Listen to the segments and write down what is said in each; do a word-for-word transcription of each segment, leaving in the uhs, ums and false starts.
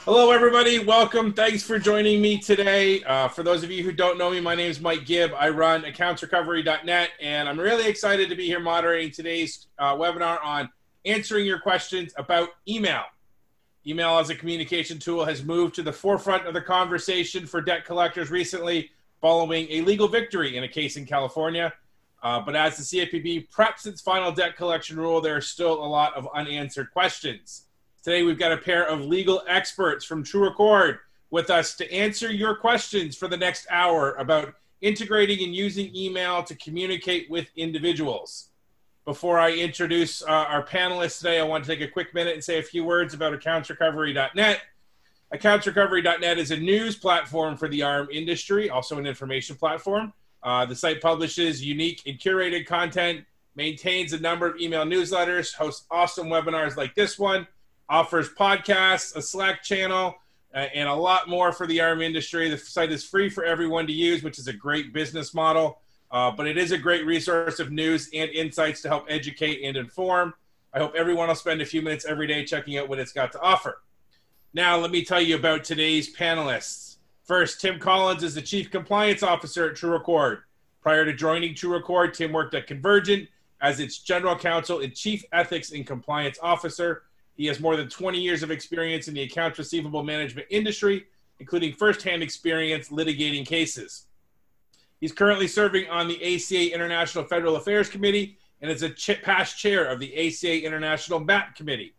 Hello, everybody. Welcome. Thanks for joining me today. Uh, for those of you who don't know me, my name is Mike Gibb. I run accounts recovery dot net, and I'm really excited to be here moderating today's uh, webinar on answering your questions about email. Email as a communication tool has moved to the forefront of the conversation for debt collectors recently following a legal victory in a case in California. Uh, but as the C F P B preps its final debt collection rule, there are still a lot of unanswered questions. Today, we've got a pair of legal experts from TrueAccord with us to answer your questions for the next hour about integrating and using email to communicate with individuals. Before I introduce uh, our panelists today, I want to take a quick minute and say a few words about accounts recovery dot net. accounts recovery dot net is a news platform for the A R M industry, also an information platform. Uh, the site publishes unique and curated content, maintains a number of email newsletters, hosts awesome webinars like this one, offers podcasts, a Slack channel, uh, and a lot more for the A R M industry. The site is free for everyone to use, which is a great business model, uh, but it is a great resource of news and insights to help educate and inform. I hope everyone will spend a few minutes every day checking out what it's got to offer. Now, let me tell you about today's panelists. First, Tim Collins is the Chief Compliance Officer at TrueAccord. Prior to joining TrueAccord, Tim worked at Convergent as its General Counsel and Chief Ethics and Compliance Officer. He has more than twenty years of experience in the accounts receivable management industry, including firsthand experience litigating cases. He's currently serving on the A C A International Federal Affairs Committee and is a ch- past chair of the A C A International M A P Committee.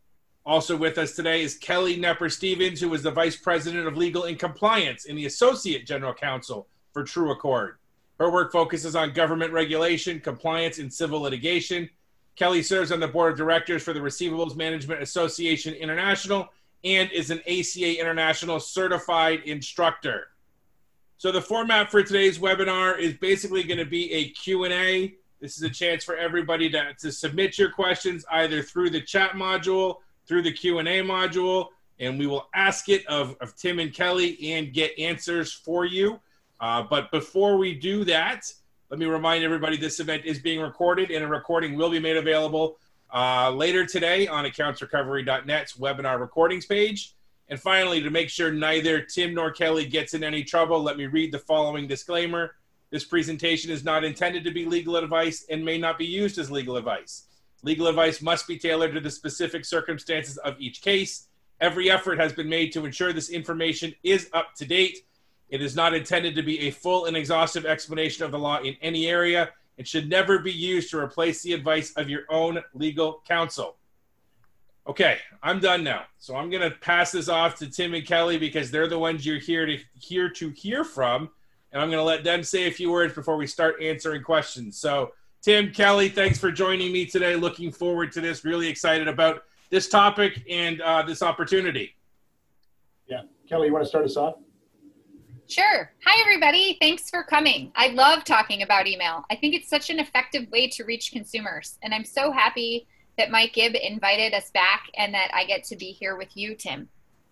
Also with us today is Kelly Knepper-Stevens, who is the Vice President of Legal and Compliance and the Associate General Counsel for TrueAccord. Her work focuses on government regulation, compliance, and civil litigation. Kelly serves on the board of directors for the Receivables Management Association International and is an A C A International certified instructor. So the format for today's webinar is basically going to be a Q and A. This is a chance for everybody to, to submit your questions either through the chat module, through the Q and A module, and we will ask it of, of Tim and Kelly and get answers for you. Uh, but before we do that, let me remind everybody this event is being recorded, and a recording will be made available uh, later today on accounts recovery dot net's webinar recordings page. And finally, to make sure neither Tim nor Kelly gets in any trouble, let me read the following disclaimer. This presentation is not intended to be legal advice and may not be used as legal advice. Legal advice must be tailored to the specific circumstances of each case. Every effort has been made to ensure this information is up to date. It is not intended to be a full and exhaustive explanation of the law in any area. It should never be used to replace the advice of your own legal counsel. Okay, I'm done now. So I'm going to pass this off to Tim and Kelly because they're the ones you're here to here to hear from. And I'm going to let them say a few words before we start answering questions. So Tim, Kelly, thanks for joining me today. Looking forward to this. Really excited about this topic and uh, this opportunity. Yeah. Kelly, you want to start us off? Sure. Hi, everybody. Thanks for coming. I love talking about email. I think it's such an effective way to reach consumers. And I'm so happy that Mike Gibb invited us back and that I get to be here with you, Tim.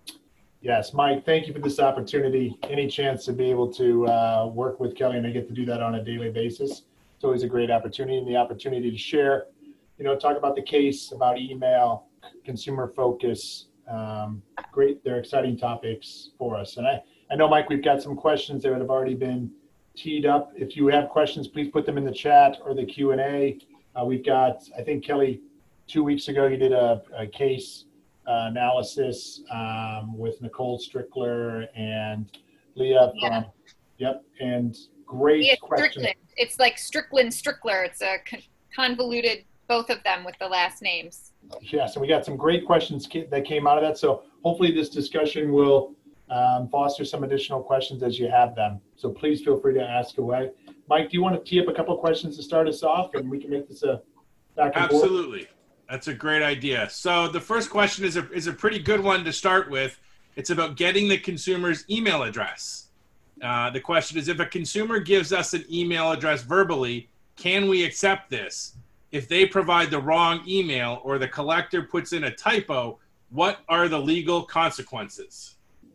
Yes, Mike, thank you for this opportunity. Any chance to be able to uh, work with Kelly, and I get to do that on a daily basis. It's always a great opportunity, and the opportunity to share, you know, talk about the case, about email, consumer focus. Um, great, they're exciting topics for us. And I, I know, Mike, we've got some questions that have already been teed up. If you have questions, please put them in the chat or the Q and A. Uh, we've got, I think, Kelly, two weeks ago, you did a, a case uh, analysis um, with Nicole Strickler and Leah from, yeah. Yep, and great Leah question. Strickland. It's like Strickland Strickler. It's a con- convoluted, both of them with the last names. Yeah, so we got some great questions that came out of that. So hopefully this discussion will um, foster some additional questions as you have them. So please feel free to ask away. Mike, do you want to tee up a couple of questions to start us off, and we can make this a back and forth? Absolutely. That's a great idea. So the first question is a, is a pretty good one to start with. It's about getting the consumer's email address. Uh, the question is, if a consumer gives us an email address verbally, can we accept this? If they provide the wrong email or the collector puts in a typo, what are the legal consequences?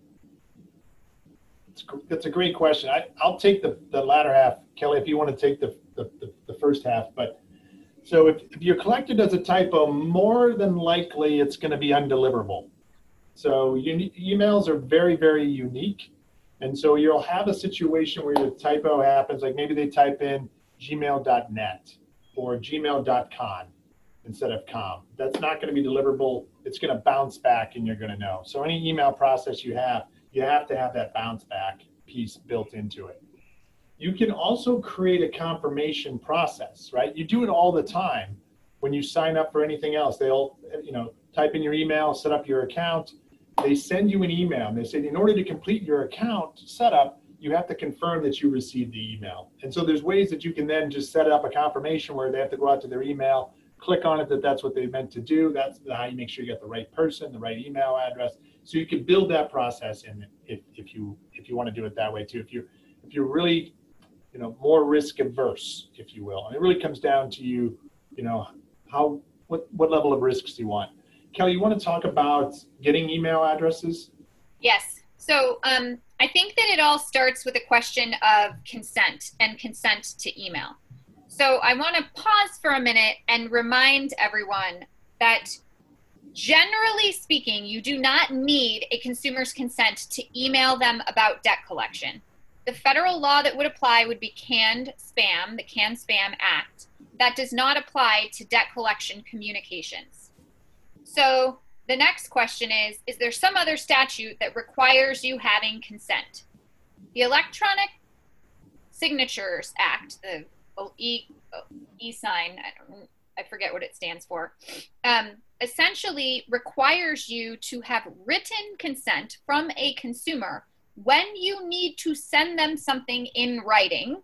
That's a great question. I, I'll take the, the latter half. Kelly, if you want to take the, the, the, the first half. But so if, if your collector does a typo, more than likely it's going to be undeliverable. So uni- emails are very, very unique. And so you'll have a situation where the typo happens, like maybe they type in gmail dot net or gmail dot com instead of com. That's not going to be deliverable. It's going to bounce back and you're going to know. So any email process you have, you have to have that bounce back piece built into it. You can also create a confirmation process, right? You do it all the time. When you sign up for anything else, they'll, you know, type in your email, set up your account. They send you an email and they say, in order to complete your account setup, you have to confirm that you received the email. And so there's ways that you can then just set up a confirmation where they have to go out to their email, click on it, that that's what they meant to do. That's how you make sure you get the right person, the right email address. So you can build that process in if, if you if you want to do it that way too. If you if you're really, you know, more risk averse, if you will. And it really comes down to you, you know, how what what level of risks do you want? Kelly, you want to talk about getting email addresses? Yes. So um, I think that it all starts with a question of consent and consent to email. So I want to pause for a minute and remind everyone that generally speaking, you do not need a consumer's consent to email them about debt collection. The federal law that would apply would be canned spam, the Canned Spam Act. That does not apply to debt collection communications. So the next question is, is there some other statute that requires you having consent? The Electronic Signatures Act, the e, e-sign, I, don't, I forget what it stands for, um, essentially requires you to have written consent from a consumer when you need to send them something in writing,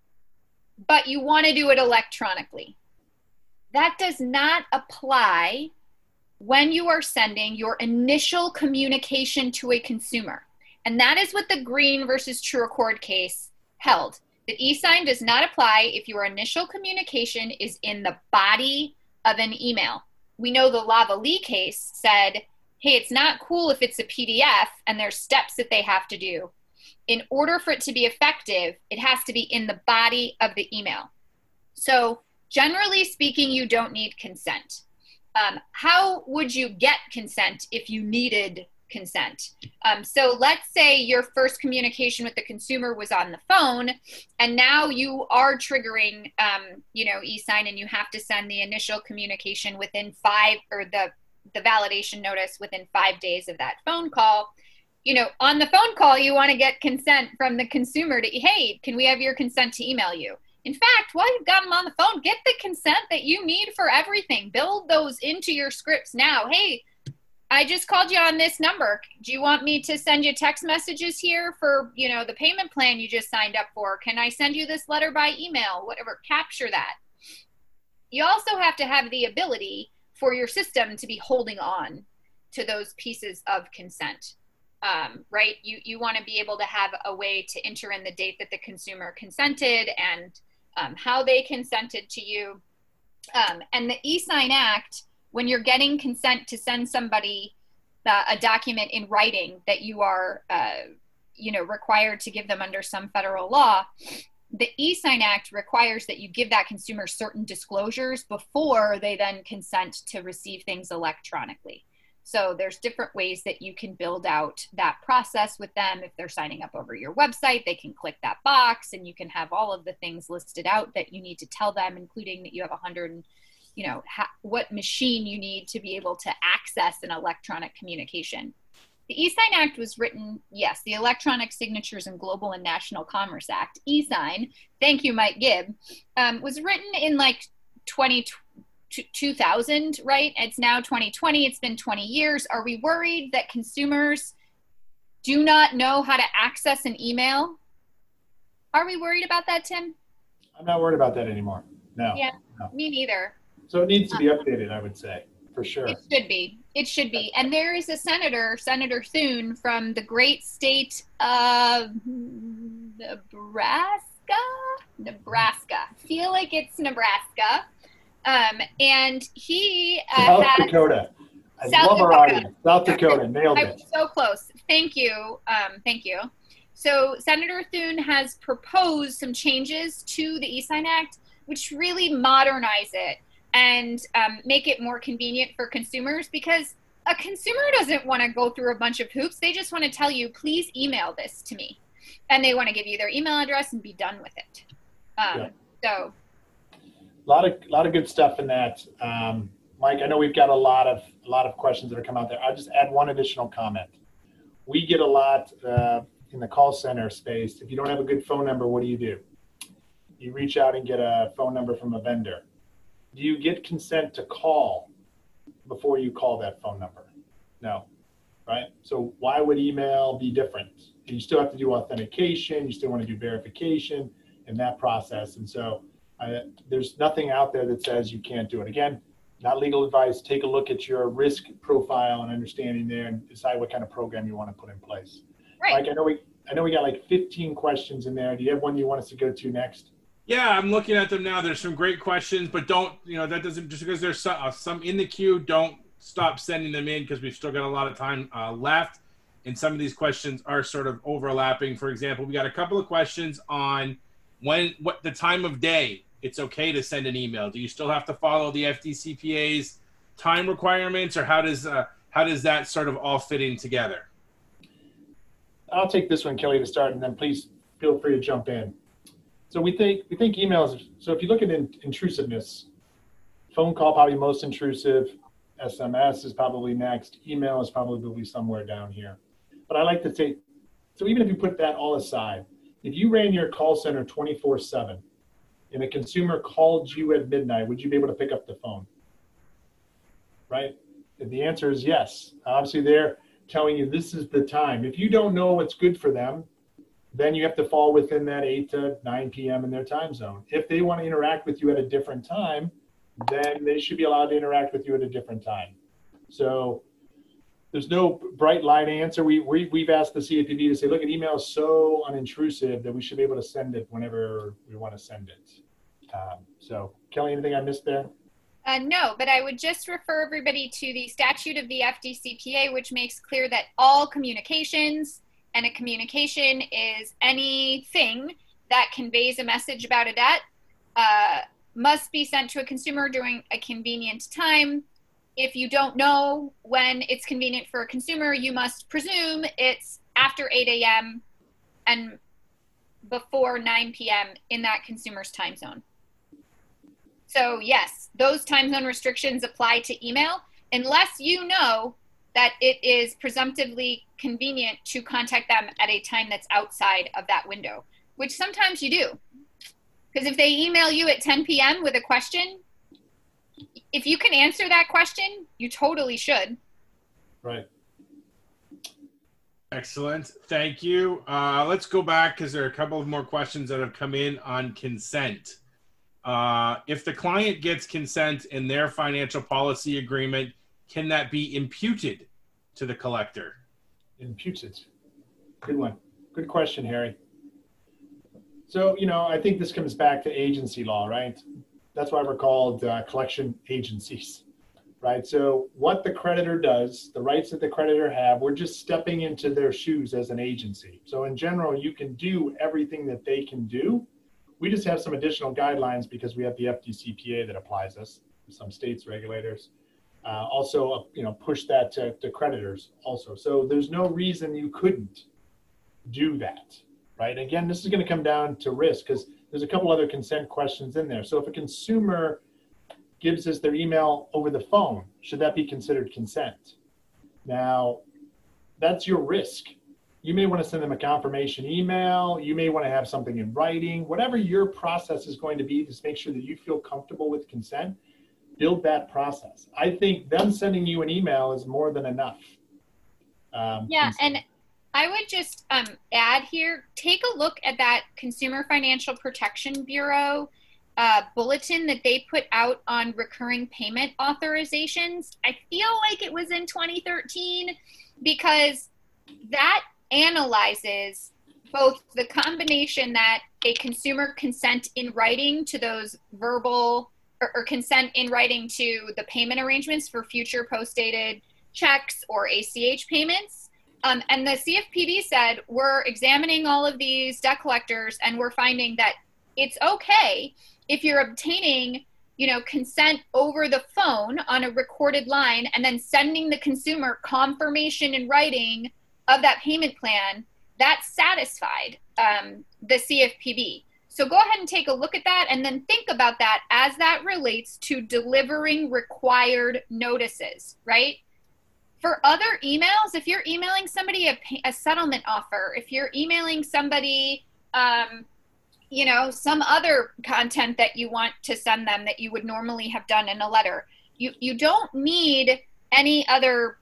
but you want to do it electronically. That does not apply when you are sending your initial communication to a consumer. And that is what the Green versus TrueAccord case held. The e-sign does not apply if your initial communication is in the body of an email. We know the Lavallee case said, hey, it's not cool if it's a P D F and there's steps that they have to do. In order for it to be effective, it has to be in the body of the email. So generally speaking, you don't need consent. Um, how would you get consent if you needed consent? Um, so let's say your first communication with the consumer was on the phone, and now you are triggering, um, you know, e-sign, and you have to send the initial communication within five, or the, the validation notice within five days of that phone call. You know, on the phone call, you want to get consent from the consumer to, hey, can we have your consent to email you? In fact, while you've got them on the phone, get the consent that you need for everything. Build those into your scripts now. Hey, I just called you on this number. Do you want me to send you text messages here for, you know, the payment plan you just signed up for? Can I send you this letter by email? Whatever, capture that. You also have to have the ability for your system to be holding on to those pieces of consent, um, right? You, you want to be able to have a way to enter in the date that the consumer consented and um, how they consented to you. Um, and the e-sign Act, when you're getting consent to send somebody uh, a document in writing that you are, uh, you know, required to give them under some federal law, the e-sign Act requires that you give that consumer certain disclosures before they then consent to receive things electronically. So there's different ways that you can build out that process with them. If they're signing up over your website, they can click that box and you can have all of the things listed out that you need to tell them, including that you have a hundred, you know, ha- what machine you need to be able to access an electronic communication. The e-sign Act was written, yes, the Electronic Signatures and Global and National Commerce Act, e-sign, thank you, Mike Gibb, um, was written in like twenty, two thousand, right? It's now twenty twenty, it's been twenty years. Are we worried that consumers do not know how to access an email? Are we worried about that, Tim? I'm not worried about that anymore, no. Yeah, no. Me neither. So it needs to be updated, I would say, for sure. It should be. It should be. And there is a senator, Senator Thune, from the great state of Nebraska? Nebraska. I feel like it's Nebraska. Um, and he uh, South has, Dakota. I South love our Dakota. audience. South Dakota, nailed I it. was so close. Thank you. Um, thank you. So Senator Thune has proposed some changes to the e-sign Act, which really modernize it and um, make it more convenient for consumers, because a consumer doesn't want to go through a bunch of hoops. They just want to tell you, please email this to me. And they want to give you their email address and be done with it. Um, yeah. So. A lot of, a lot of good stuff in that. Um, Mike, I know we've got a lot of, a lot of questions that are coming out there. I'll just add one additional comment. We get a lot uh, in the call center space. If you don't have a good phone number, what do you do? You reach out and get a phone number from a vendor. Do you get consent to call before you call that phone number? No, right? So why would email be different? You still have to do authentication. You still want to do verification in that process. And so uh, there's nothing out there that says you can't do it. Again, not legal advice. Take a look at your risk profile and understanding there and decide what kind of program you want to put in place. Right. Mike, I know we, I know we got like fifteen questions in there. Do you have one you want us to go to next? Yeah, I'm looking at them now. There's some great questions, but don't, you know, that doesn't, just because there's some, uh, some in the queue, don't stop sending them in because we've still got a lot of time uh, left. And some of these questions are sort of overlapping. For example, we got a couple of questions on when, what the time of day it's okay to send an email. Do you still have to follow the F D C P A's time requirements, or how does, uh, how does that sort of all fit in together? I'll take this one, Kelly, to start, and then please feel free to jump in. So we think we think emails. So if you look at in, intrusiveness, phone call probably most intrusive. S M S is probably next. Email is probably somewhere down here. But I like to take. So even if you put that all aside, if you ran your call center twenty-four seven, and a consumer called you at midnight, would you be able to pick up the phone? Right? And the answer is yes. Obviously, they're telling you this is the time. If you don't know what's good for them, then you have to fall within that eight to nine p m in their time zone. If they want to interact with you at a different time, then they should be allowed to interact with you at a different time. So there's no bright line answer. We, we, we've asked the C A P B to say, look, an email is so unintrusive that we should be able to send it whenever we want to send it. Um, so Kelly, anything I missed there? Uh, no, but I would just refer everybody to the statute of the F D C P A, which makes clear that all communications, and a communication is anything that conveys a message about a debt, uh, must be sent to a consumer during a convenient time. If you don't know when it's convenient for a consumer, you must presume it's after eight a m and before nine p m in that consumer's time zone. So yes, those time zone restrictions apply to email unless you know that it is presumptively convenient to contact them at a time that's outside of that window, which sometimes you do. Because if they email you at ten p m with a question, if you can answer that question, you totally should. Right. Excellent. Thank you. Uh, let's go back because there are a couple of more questions that have come in on consent. Uh, if the client gets consent in their financial policy agreement, can that be imputed to the collector? Imputed. Good one. Good question, Harry. So, you know, I think this comes back to agency law, right? That's why we're called uh, collection agencies, right? So what the creditor does, the rights that the creditor have, we're just stepping into their shoes as an agency. So in general, you can do everything that they can do. We just have some additional guidelines because we have the F D C P A that applies us, some states regulators. Uh, also, uh, you know, push that to, to creditors also. So there's no reason you couldn't do that, right? Again, this is going to come down to risk because there's a couple other consent questions in there. So if a consumer gives us their email over the phone, should that be considered consent? Now, that's your risk. You may want to send them a confirmation email. You may want to have something in writing. Whatever your process is going to be, just make sure that you feel comfortable with consent. Build that process. I think them sending you an email is more than enough. Um, yeah, and I would just um, add here, take a look at that Consumer Financial Protection Bureau uh, bulletin that they put out on recurring payment authorizations. I feel like it was in twenty thirteen because that analyzes both the combination that a consumer consent in writing to those verbal or, or consent in writing to the payment arrangements for future post-dated checks or A C H payments. Um, and the C F P B said, we're examining all of these debt collectors and we're finding that it's okay if you're obtaining you know, consent over the phone on a recorded line and then sending the consumer confirmation in writing of that payment plan, that satisfied um, the C F P B. So go ahead and take a look at that and then think about that as that relates to delivering required notices, right? For other emails, if you're emailing somebody a, a settlement offer, if you're emailing somebody, um, you know, some other content that you want to send them that you would normally have done in a letter, you, you don't need any other,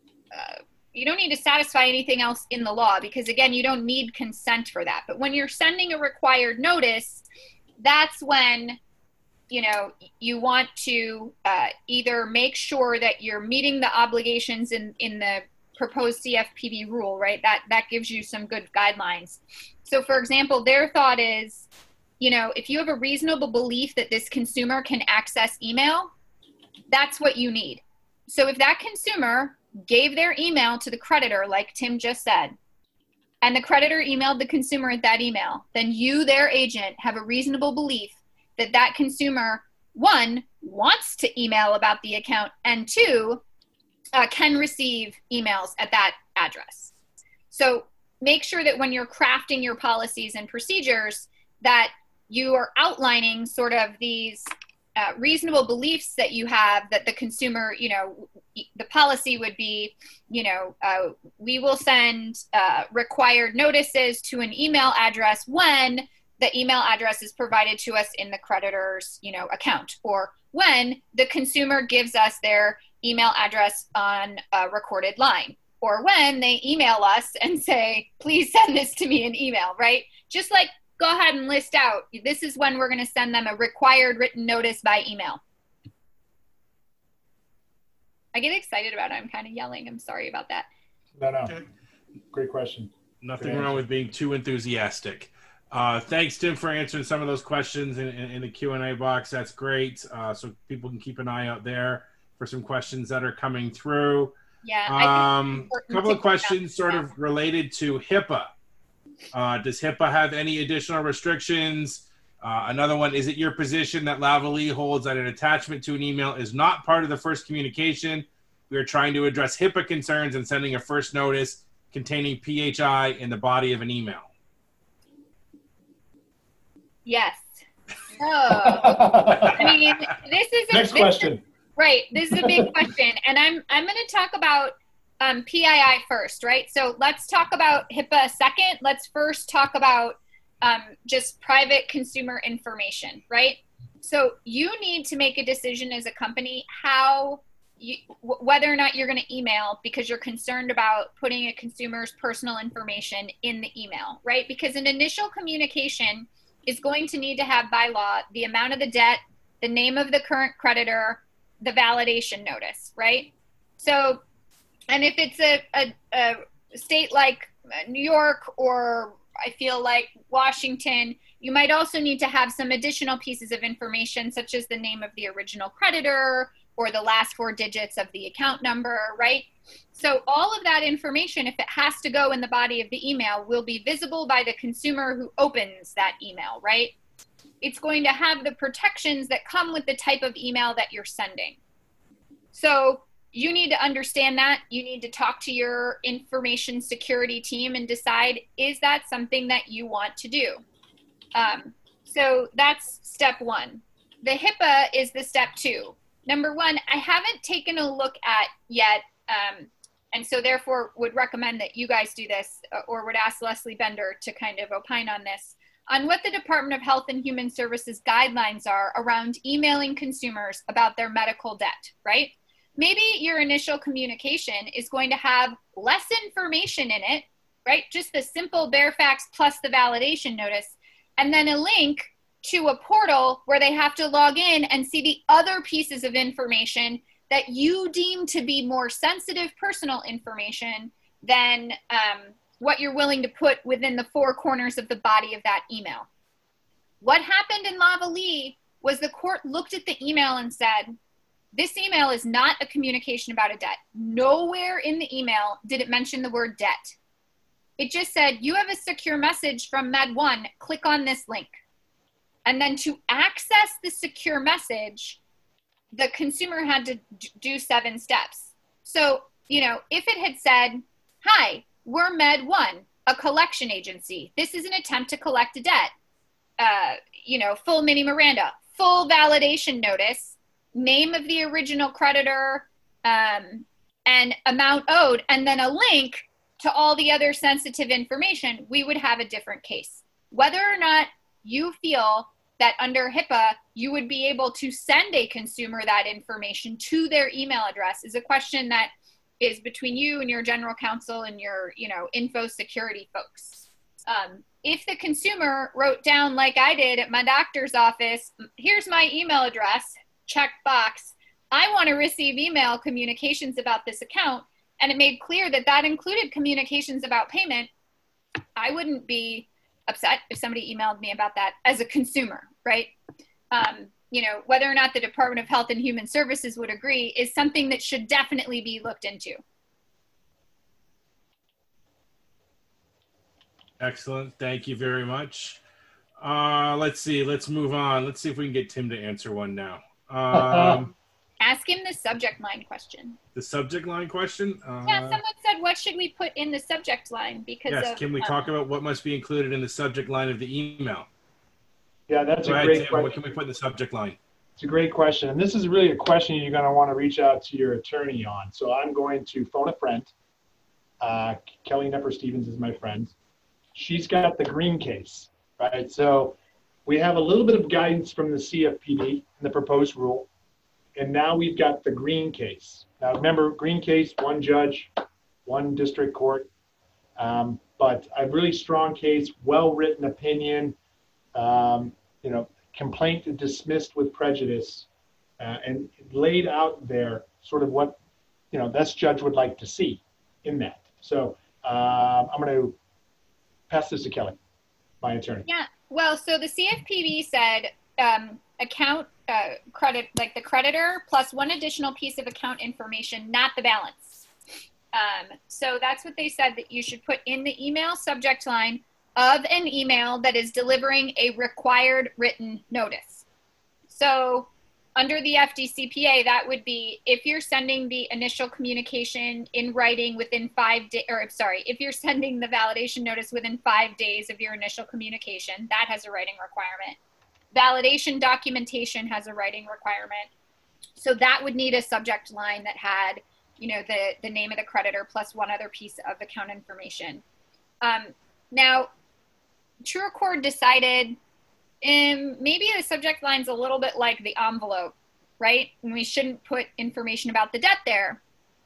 uh, you don't need to satisfy anything else in the law because, again, you don't need consent for that. But when you're sending a required notice, that's when, you know, you want to uh, either make sure that you're meeting the obligations in, in the proposed C F P B rule, right? That, that gives you some good guidelines. So, for example, their thought is, you know, if you have a reasonable belief that this consumer can access email, that's what you need. So if that consumer gave their email to the creditor, like Tim just said, and the creditor emailed the consumer at that email, then you, their agent, have a reasonable belief that that consumer, one, wants to email about the account, and two, uh, can receive emails at that address. So make sure that when you're crafting your policies and procedures that you are outlining sort of these uh, reasonable beliefs that you have that the consumer, you know, the policy would be, you know, uh, we will send uh, required notices to an email address when the email address is provided to us in the creditor's, you know, account, or when the consumer gives us their email address on a recorded line, or when they email us and say, please send this to me in email, right? Just like go ahead and list out, this is when we're going to send them a required written notice by email. I get excited about it. I'm kind of yelling. I'm sorry about that. No, no. Okay. Great question. Nothing Great wrong answer. with being too enthusiastic. Uh, thanks, Tim, for answering some of those questions in, in, in the Q and A box. That's great. Uh, so people can keep an eye out there for some questions that are coming through. Yeah. I Um, a couple of questions sort of related to HIPAA. Uh, does HIPAA have any additional restrictions? Uh, another one, is it your position that Lavallee holds that an attachment to an email is not part of the first communication? We are trying to address HIPAA concerns and sending a first notice containing P H I in the body of an email. Yes. No. I mean, this is a, Next this question. Is, right. This is a big question, and I'm I'm going to talk about um, P I I first, right? So let's talk about HIPAA second. Let's first talk about um, just private consumer information, right? So you need to make a decision as a company how you, w- whether or not you're going to email because you're concerned about putting a consumer's personal information in the email, right? Because an initial communication is going to need to have by law the amount of the debt, the name of the current creditor, the validation notice, right? So, and if it's a, a, a state like New York or I feel like Washington, you might also need to have some additional pieces of information such as the name of the original creditor or the last four digits of the account number, right? So all of that information, if it has to go in the body of the email, will be visible by the consumer who opens that email, right? It's going to have the protections that come with the type of email that you're sending. So you need to understand that. You need to talk to your information security team and decide, is that something that you want to do? Um, so that's step one. The HIPAA is the step two. Number one, I haven't taken a look at yet, um, and so therefore would recommend that you guys do this, uh, or would ask Leslie Bender to kind of opine on this, on what the Department of Health and Human Services guidelines are around emailing consumers about their medical debt, right? Maybe your initial communication is going to have less information in it, right? Just the simple bare facts plus the validation notice, and then a link to a portal where they have to log in and see the other pieces of information that you deem to be more sensitive personal information than um, what you're willing to put within the four corners of the body of that email. What happened in Lavallee was the court looked at the email and said, this email is not a communication about a debt. Nowhere in the email did it mention the word debt. It just said, you have a secure message from Med One, click on this link. And then to access the secure message, the consumer had to do seven steps. So, you know, if it had said, hi, we're Med One, a collection agency. This is an attempt to collect a debt. Uh, you know, full mini Miranda, full validation notice, name of the original creditor, um, and amount owed, and then a link to all the other sensitive information, we would have a different case. Whether or not you feel that under HIPAA, you would be able to send a consumer that information to their email address is a question that is between you and your general counsel and your, you know, info security folks. Um, if the consumer wrote down, like I did at my doctor's office, here's my email address, check box, I want to receive email communications about this account, and it made clear that that included communications about payment, I wouldn't be upset if somebody emailed me about that as a consumer, right? Um, you know, whether or not the Department of Health and Human Services would agree is something that should definitely be looked into. Excellent. Thank you very much. Uh, let's see. Let's move on. Let's see if we can get Tim to answer one now. Um, Ask him the subject line question. the subject line question? Uh, Yeah, someone said, what should we put in the subject line? Because yes. of, Can we um, talk about what must be included in the subject line of the email? Yeah, that's Go a ahead, great Tim. question. What can we put in the subject line? It's a great question. And this is really a question you're going to want to reach out to your attorney on. So I'm going to phone a friend. Uh, Kelly Nepper Stevens is my friend. She's got the green case, right? So we have a little bit of guidance from the C F P B in the proposed rule. And now we've got the green case. Now remember, green case, one judge, one district court. Um, but a really strong case, well-written opinion, um, you know, complaint dismissed with prejudice, uh, and laid out there sort of what, you know, this judge would like to see in that. So um, I'm going to pass this to Kelly, my attorney. Yeah, well, so the C F P B said um, account uh, credit, like the creditor plus one additional piece of account information, not the balance. Um, so that's what they said that you should put in the email subject line of an email that is delivering a required written notice. So under the F D C P A, that would be if you're sending the initial communication in writing within five days, or I'm sorry, if you're sending the validation notice within five days of your initial communication, that has a writing requirement. Validation documentation has a writing requirement. So that would need a subject line that had, you know, the, the name of the creditor plus one other piece of account information. Um, now, TrueAccord decided um, maybe the subject line's a little bit like the envelope, right? And we shouldn't put information about the debt there.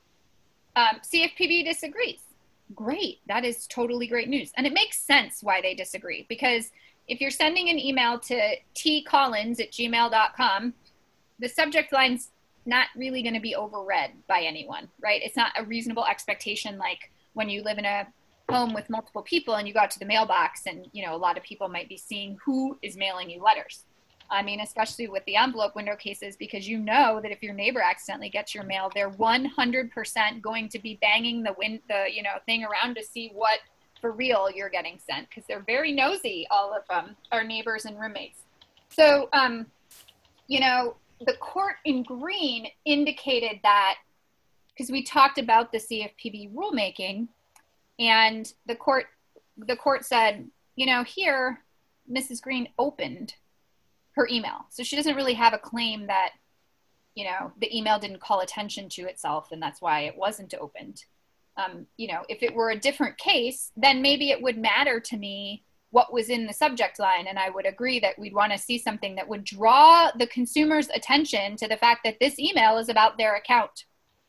Um, C F P B disagrees. Great, that is totally great news. And it makes sense why they disagree, because if you're sending an email to t collins at gmail dot com, the subject line's not really going to be overread by anyone, right? It's not a reasonable expectation like when you live in a home with multiple people and you go out to the mailbox and, you know, a lot of people might be seeing who is mailing you letters. I mean, especially with the envelope window cases, because you know that if your neighbor accidentally gets your mail, they're one hundred percent going to be banging the win the, you know, thing around to see what for real you're getting sent, because they're very nosy, all of them, our neighbors and roommates. So, um, you know, the court in green indicated that, because we talked about the C F P B rulemaking, and the court, the court said, you know, here, Missus Green opened her email. So she doesn't really have a claim that, you know, the email didn't call attention to itself and that's why it wasn't opened. Um, you know, if it were a different case, then maybe it would matter to me what was in the subject line. And I would agree that we'd want to see something that would draw the consumer's attention to the fact that this email is about their account.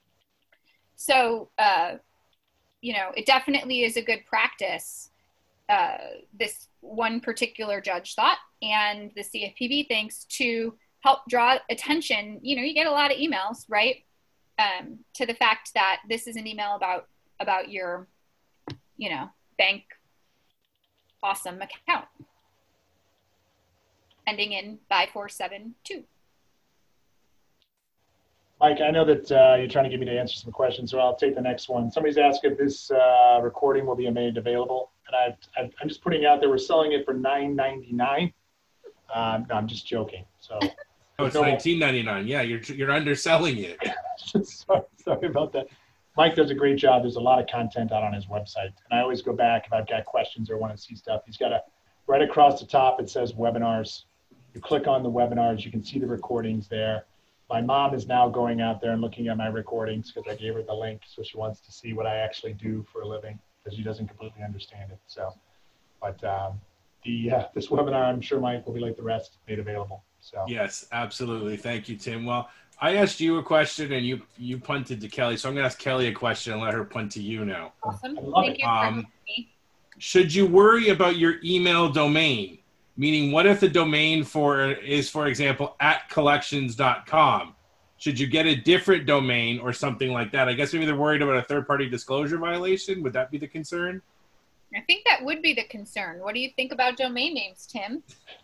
So, uh, you know, it definitely is a good practice, uh, this one particular judge thought, and the C F P B thinks, to help draw attention. You know, you get a lot of emails, right? Um, to the fact that this is an email about, about your, you know, bank awesome account ending in five four seven two. Mike, I know that uh, you're trying to get me to answer some questions, so I'll take the next one. Somebody's asked if this uh, recording will be made available, and I've, I've, I'm just putting it out there. We're selling it for nine ninety-nine. Um, no, I'm just joking. So. Oh, it's no, nineteen ninety-nine. Yeah, you're you're underselling it. sorry, sorry about that. Mike does a great job. There's a lot of content out on his website. And I always go back if I've got questions or want to see stuff. He's got a, right across the top, it says webinars. You click on the webinars, you can see the recordings there. My mom is now going out there and looking at my recordings because I gave her the link. So she wants to see what I actually do for a living because she doesn't completely understand it. So, but um, the uh, this webinar, I'm sure Mike will be like the rest, made available. So Yes, absolutely. Thank you, Tim. Well, I asked you a question and you you punted to Kelly, so I'm going to ask Kelly a question and let her punt to you now. Awesome. I love Thank it. you for Um, having me. Should you worry about your email domain? Meaning, what if the domain for is, for example, at collections dot com? Should you get a different domain or something like that? I guess maybe they're worried about a third-party disclosure violation. Would that be the concern? I think that would be the concern. What do you think about domain names, Tim?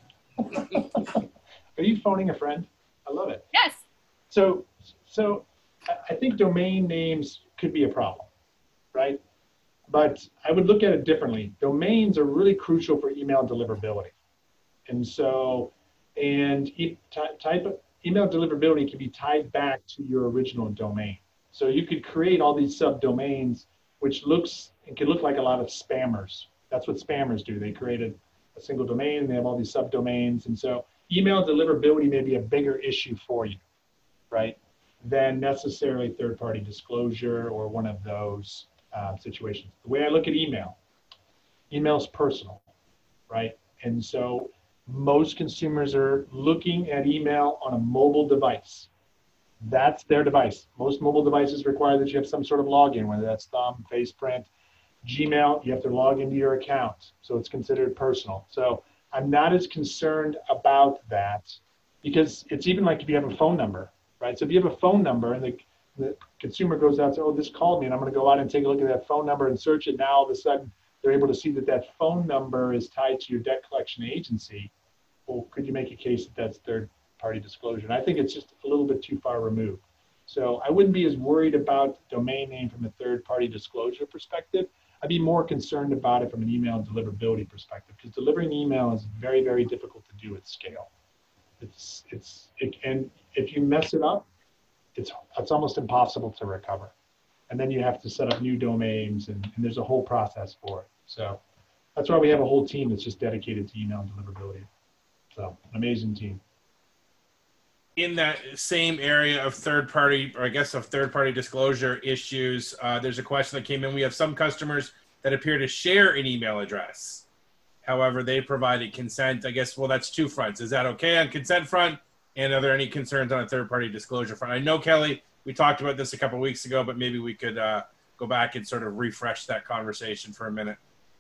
Are you phoning a friend? I love it. Yes. So, so I- I think domain names could be a problem, right? But I would look at it differently. Domains are really crucial for email deliverability. And so, and e- ty- type of email deliverability can be tied back to your original domain. So you could create all these subdomains, which looks, it can look like a lot of spammers. That's what spammers do. They created a single domain, they have all these subdomains. And so email deliverability may be a bigger issue for you, right, than necessarily third-party disclosure or one of those uh, situations. The way I look at email, email is personal, right? And so most consumers are looking at email on a mobile device. That's their device. Most mobile devices require that you have some sort of login, whether that's thumb, face print, Gmail, you have to log into your account. So it's considered personal. So I'm not as concerned about that because it's even like if you have a phone number, right? So if you have a phone number and the, the consumer goes out and says, oh, this called me, and I'm going to go out and take a look at that phone number and search it. Now all of a sudden they're able to see that that phone number is tied to your debt collection agency. Well, could you make a case that that's third-party disclosure? And I think it's just a little bit too far removed. So I wouldn't be as worried about domain name from a third-party disclosure perspective. I'd be more concerned about it from an email deliverability perspective because delivering email is very, very difficult to do at scale. It's, it's, it, and if you mess it up, it's, it's almost impossible to recover. And then you have to set up new domains and, and there's a whole process for it. So that's why we have a whole team that's just dedicated to email deliverability. So an amazing team. In that same area of third-party, or I guess of third-party disclosure issues, uh, there's a question that came in. We have some customers that appear to share an email address. However, they provided consent. I guess, well, that's two fronts. Is that okay on consent front? And are there any concerns on a third-party disclosure front? I know, Kelly, we talked about this a couple of weeks ago, but maybe we could uh, go back and sort of refresh that conversation for a minute.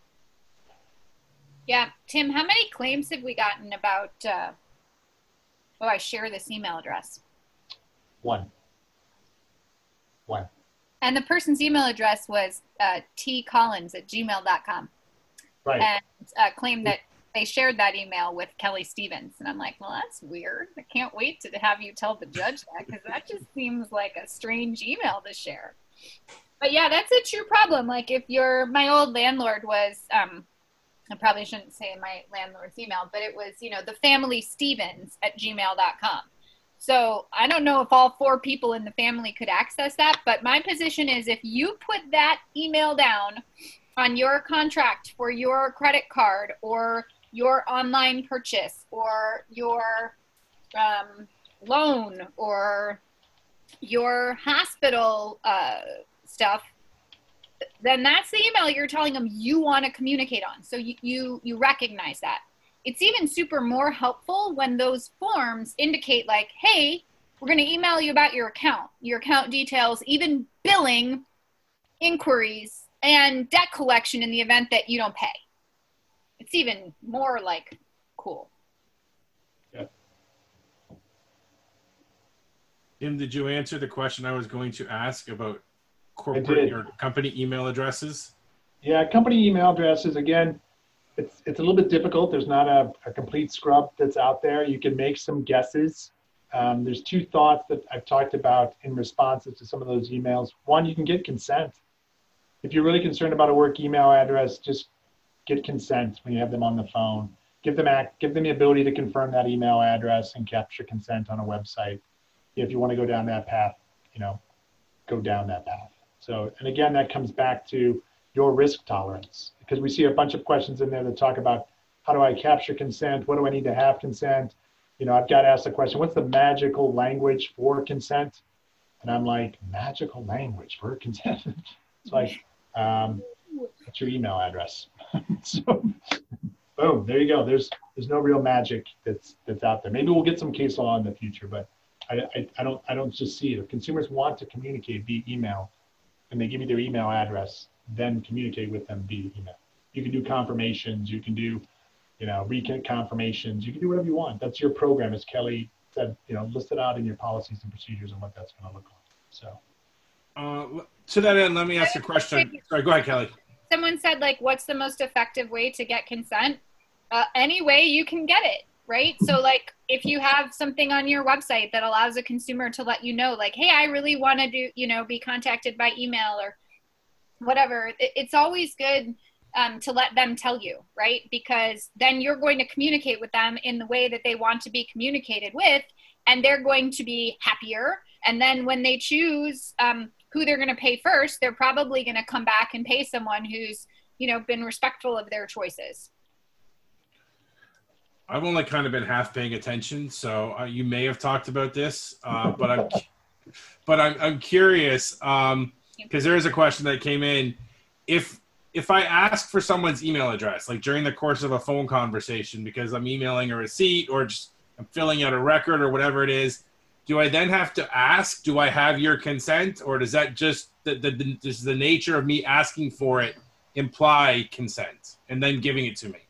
Yeah. Tim, how many claims have we gotten about, uh, oh, I share this email address? One. One. And the person's email address was uh, tcollins at gmail dot com. Right. And uh, claimed that they shared that email with Kelly Stevens. And I'm like, well, that's weird. I can't wait to have you tell the judge that because that just seems like a strange email to share. But yeah, that's a true problem. Like if you're, my old landlord was, um, I probably shouldn't say my landlord's email, but it was, you know, the family Stevens at gmail dot com. So I don't know if all four people in the family could access that, but my position is if you put that email down on your contract for your credit card or your online purchase or your um, loan or your hospital uh, stuff, then that's the email you're telling them you want to communicate on. So you, you, you recognize that. It's even super more helpful when those forms indicate like, hey, we're going to email you about your account, your account details, even billing, inquiries, and debt collection in the event that you don't pay. It's even more like cool. Yeah. Tim, did you answer the question I was going to ask about corporate or company email addresses? Yeah, company email addresses, again, it's, it's a little bit difficult. There's not a, a complete scrub that's out there. You can make some guesses. Um, there's two thoughts that I've talked about in responses to some of those emails. One, you can get consent. If you're really concerned about a work email address, just get consent when you have them on the phone. give them act, give them the ability to confirm that email address and capture consent on a website. If you want to go down that path, you know, go down that path. So, and again, that comes back to your risk tolerance, because we see a bunch of questions in there that talk about how do I capture consent? What do I need to have consent? You know, I've got to ask the question, what's the magical language for consent? And I'm like, magical language for consent? It's like, um, what's your email address? So, boom, there you go. There's there's no real magic that's that's out there. Maybe we'll get some case law in the future, but I, I, I don't I don't just see it. If consumers want to communicate via email, and they give you their email address, then communicate with them via email. You can do confirmations. You can do, you know, recant confirmations. You can do whatever you want. That's your program, as Kelly said. You know, listed out in your policies and procedures and what that's going to look like. So, uh, to that end, let me ask a question. Sorry, go ahead, Kelly. Someone said, like, what's the most effective way to get consent? Uh, any way you can get it, right? So, like, if you have something on your website that allows a consumer to let you know, like, hey, I really want to do, you know, be contacted by email or whatever, it, it's always good um, to let them tell you, right? Because then you're going to communicate with them in the way that they want to be communicated with, and they're going to be happier. And then when they choose um, who they're going to pay first, they're probably going to come back and pay someone who's, you know, been respectful of their choices. I've only kind of been half paying attention, so uh, you may have talked about this, uh, but I'm, but I'm, I'm curious because um, there is a question that came in. If if I ask for someone's email address, like during the course of a phone conversation, because I'm emailing a receipt or just I'm filling out a record or whatever it is, do I then have to ask, do I have your consent, or does that just the the, the, does the nature of me asking for it imply consent and then giving it to me?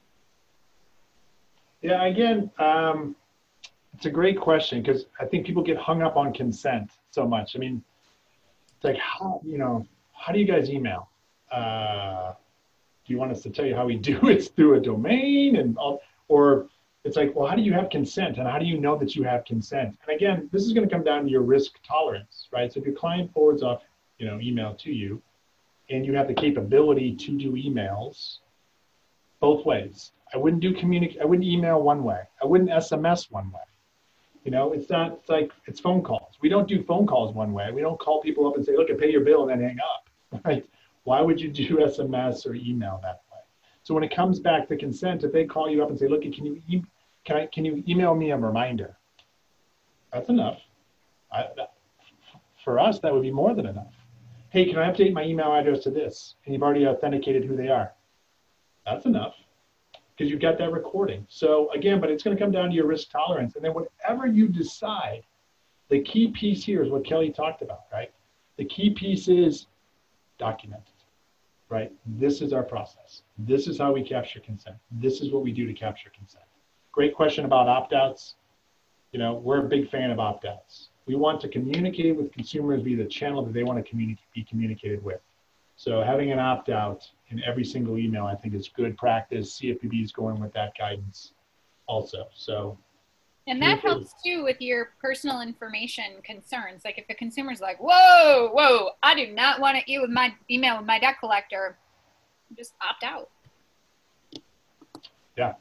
Yeah, again, um, it's a great question, because I think people get hung up on consent so much. I mean, it's like, how, you know, how do you guys email? Uh, do you want us to tell you how we do it? It's through a domain, and all, or it's like, well, how do you have consent, and how do you know that you have consent? And again, this is going to come down to your risk tolerance, right? So if your client forwards off, you know, email to you, and you have the capability to do emails both ways. I wouldn't do communicate. I wouldn't email one way. I wouldn't S M S one way. You know, it's not, it's like, it's phone calls. We don't do phone calls one way. We don't call people up and say, look, I pay your bill and then hang up, right? Why would you do S M S or email that way? So when it comes back to consent, if they call you up and say, look, can you, e- can I, can you email me a reminder? That's enough. I, that, for us, that would be more than enough. Hey, can I update my email address to this? And you've already authenticated who they are. That's enough, because you've got that recording. So again, but it's going to come down to your risk tolerance. And then whatever you decide, the key piece here is what Kelly talked about, right? The key piece is documented, right? This is our process. This is how we capture consent. This is what we do to capture consent. Great question about opt-outs. You know, we're a big fan of opt-outs. We want to communicate with consumers via the channel that they want to communicate, be communicated with. So having an opt-out in every single email, I think, is good practice. C F P B is going with that guidance also. So, and that helps too with your personal information concerns. Like if the consumer's like, whoa, whoa, I do not want to eat with my email with my debt collector, just opt out. Yeah.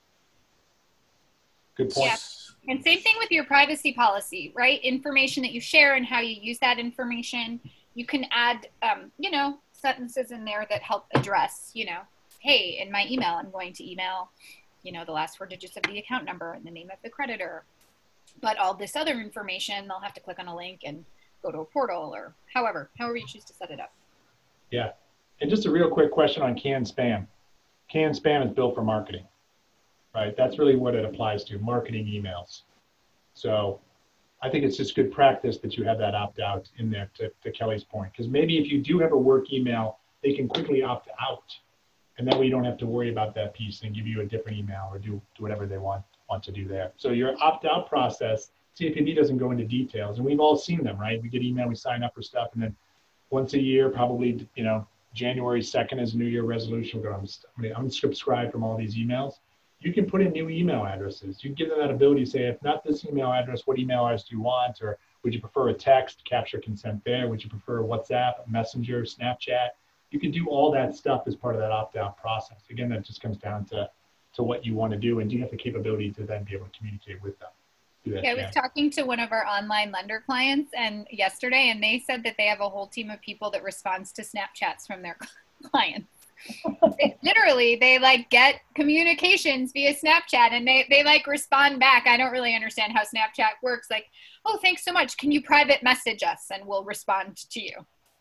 Good point. Yeah. And same thing with your privacy policy, right? Information that you share and how you use that information. You can add, um, you know, sentences in there that help address, you know, hey, in my email, I'm going to email, you know, the last four digits of the account number and the name of the creditor. But all this other information, they'll have to click on a link and go to a portal or however, however you choose to set it up. Yeah. And just a real quick question on canned spam. Canned spam is built for marketing, right? That's really what it applies to, marketing emails. So I think it's just good practice that you have that opt-out in there, to, to Kelly's point. Because maybe if you do have a work email, they can quickly opt out. And that way you don't have to worry about that piece and give you a different email or do, do whatever they want, want to do there. So your opt-out process, C F P B doesn't go into details. And we've all seen them, right? We get email, we sign up for stuff. And then once a year, probably, you know, January second is a New Year resolution. We're going to unsubscribe from all these emails. You can put in new email addresses. You can give them that ability to say, if not this email address, what email address do you want? Or would you prefer a text, capture consent there? Would you prefer WhatsApp, Messenger, Snapchat? You can do all that stuff as part of that opt-out process. Again, that just comes down to, to what you want to do, and do you have the capability to then be able to communicate with them through that Yeah, I channel? was talking to one of our online lender clients and yesterday, and they said that they have a whole team of people that responds to Snapchats from their clients. They, literally, they like get communications via Snapchat, and they, they like respond back. I don't really understand how Snapchat works. Like, oh, thanks so much. Can you private message us and we'll respond to you?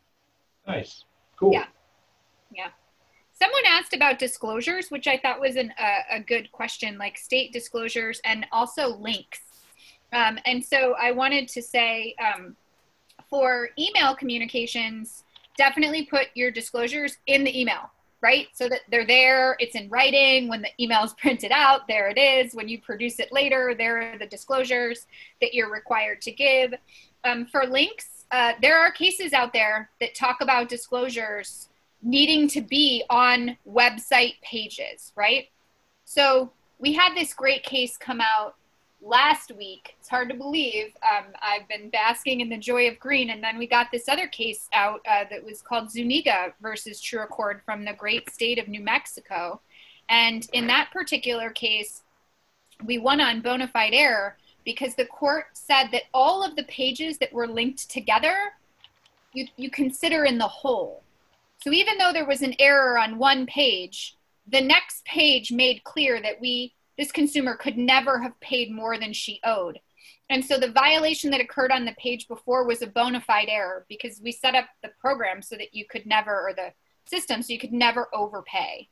Nice. Cool. Yeah. Yeah. Someone asked about disclosures, which I thought was an, uh, a good question, like state disclosures and also links. Um, and so I wanted to say um, for email communications, definitely put your disclosures in the email, right? So that they're there, it's in writing. When the email is printed out, there it is. When you produce it later, there are the disclosures that you're required to give. Um, for links, uh, there are cases out there that talk about disclosures needing to be on website pages, right? So we had this great case come out last week. It's hard to believe. Um, I've been basking in the joy of green, and then we got this other case out uh, that was called Zuniga versus TrueAccord from the great state of New Mexico. And in that particular case, we won on bona fide error because the court said that all of the pages that were linked together, you, you consider in the whole. So even though there was an error on one page, the next page made clear that we, this consumer could never have paid more than she owed. And so the violation that occurred on the page before was a bona fide error because we set up the program so that you could never, or the system, so you could never overpay.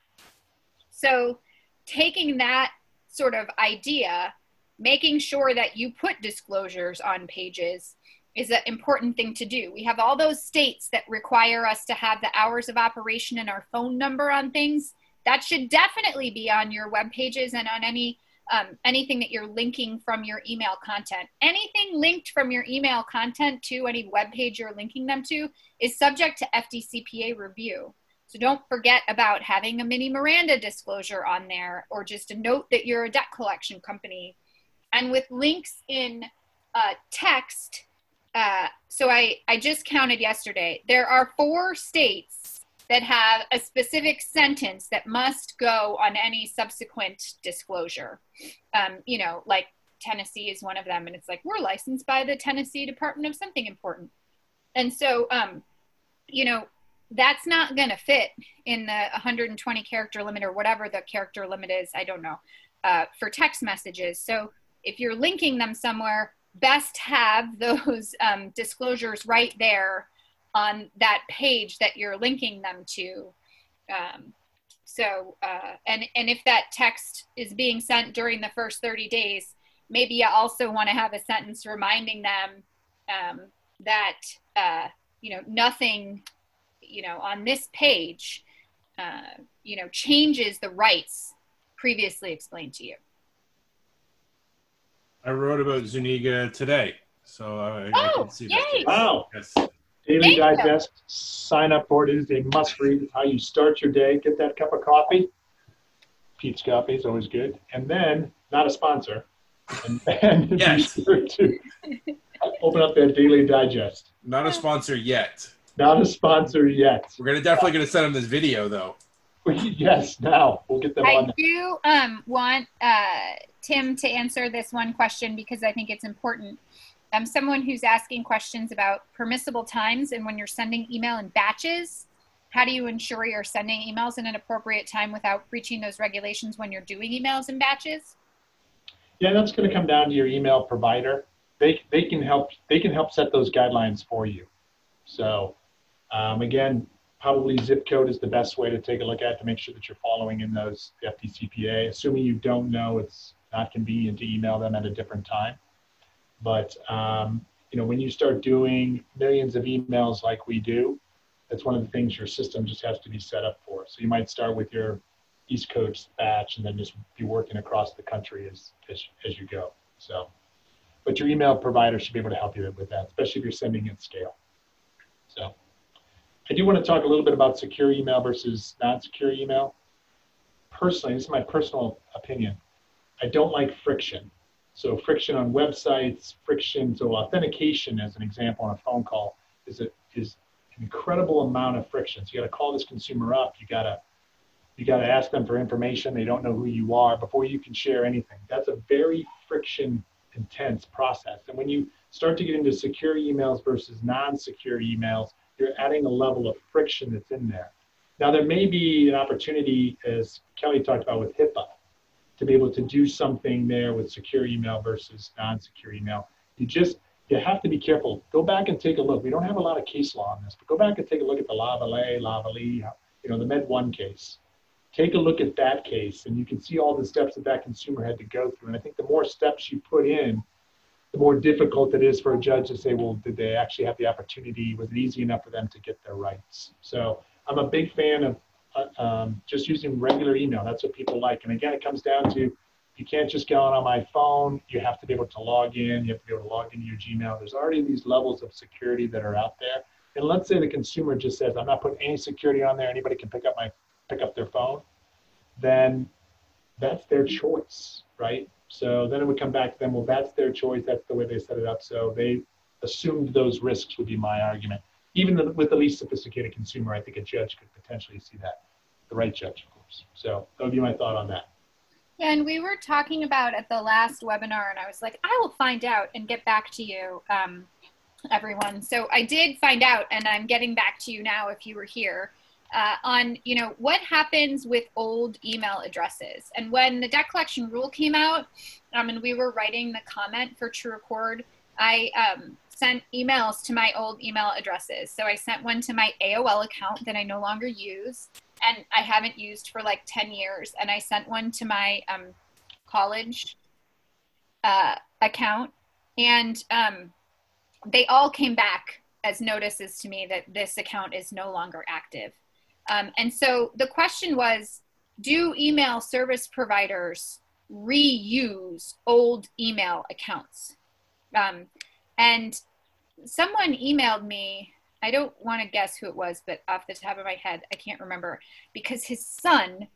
So taking that sort of idea, making sure that you put disclosures on pages is an important thing to do. We have all those states that require us to have the hours of operation and our phone number on things. That should definitely be on your web pages and on any um, anything that you're linking from your email content. Anything linked from your email content to any web page you're linking them to is subject to F D C P A review. So don't forget about having a mini Miranda disclosure on there, or just a note that you're a debt collection company. And with links in uh, text, uh, so I, I just counted yesterday, there are four states that have a specific sentence that must go on any subsequent disclosure. Um, you know, like Tennessee is one of them, and it's like, we're licensed by the Tennessee Department of something important. And so, um, you know, that's not going to fit in the one hundred twenty character limit or whatever the character limit is, I don't know, uh, for text messages. So if you're linking them somewhere, best have those um, disclosures right there on that page that you're linking them to. Um, so, uh, and, and if that text is being sent during the first thirty days, maybe you also want to have a sentence reminding them um, that, uh, you know, nothing, you know, on this page, uh, you know, changes the rights previously explained to you. I wrote about Zuniga today, so I, oh, I can see that. yay. Wow. Yes. Daily Thank Digest, you. Sign up for it. It is a must read. It's how you start your day. Get that cup of coffee. Pete's Coffee is always good. And then, not a sponsor, and then Yes. be sure to open up that Daily Digest. Not a sponsor yet. Not a sponsor yet. We're gonna definitely gonna send them this video though. Yes, now we'll get them I on. do um, want uh, Tim to answer this one question because I think it's important. Um, someone who's asking questions about permissible times and when you're sending email in batches, how do you ensure you're sending emails in an appropriate time without breaching those regulations when you're doing emails in batches? Yeah, that's going to come down to your email provider. They they can help they can help set those guidelines for you. So um, again, probably zip code is the best way to take a look at to make sure that you're following in those F D C P A. Assuming you don't know, it's not convenient to email them at a different time. But um, you know, when you start doing millions of emails like we do, that's one of the things your system just has to be set up for. So you might start with your East Coast batch and then just be working across the country as as, as you go. So, but your email provider should be able to help you with that, especially if you're sending at scale. So, I do want to talk a little bit about secure email versus non-secure email. Personally, this is my personal opinion, I don't like friction. So friction on websites, friction, so authentication as an example on a phone call is, a, is an incredible amount of friction. So you got to call this consumer up, you got to You got to ask them for information. They don't know who you are before you can share anything. That's a very friction intense process. And when you start to get into secure emails versus non-secure emails, you're adding a level of friction that's in there. Now, there may be an opportunity, as Kelly talked about with HIPAA, to be able to do something there with secure email versus non-secure email. You just, you have to be careful. Go back and take a look. We don't have a lot of case law on this, but go back and take a look at the Lavallee, Lavallee, you know, the Med one case. Take a look at that case, and you can see all the steps that that consumer had to go through. And I think the more steps you put in, the more difficult it is for a judge to say, well, did they actually have the opportunity? Was it easy enough for them to get their rights? So I'm a big fan of uh, um, just using regular email. That's what people like. And again, it comes down to, you can't just get on my phone. You have to be able to log in. You have to be able to log into your Gmail. There's already these levels of security that are out there. And let's say the consumer just says, I'm not putting any security on there. Anybody can pick up my pick up their phone. Then that's their choice, right? So then it would come back to them, well, that's their choice. That's the way they set it up. So they assumed those risks would be my argument. Even with the least sophisticated consumer, I think a judge could potentially see that, the right judge, of course. So that would be my thought on that. Yeah, and we were talking about at the last webinar, and I was like, I will find out and get back to you, um, everyone. So I did find out, and I'm getting back to you now if you were here. Uh, on, you know, what happens with old email addresses. And when the debt collection rule came out, um, and we were writing the comment for TrueAccord, I um, sent emails to my old email addresses. So I sent one to my A O L account that I no longer use, and I haven't used for like ten years. And I sent one to my um, college uh, account, and um, they all came back as notices to me that this account is no longer active. Um, and so the question was, do email service providers reuse old email accounts? Um, and someone emailed me, I don't want to guess who it was, but off the top of my head, I can't remember, because his son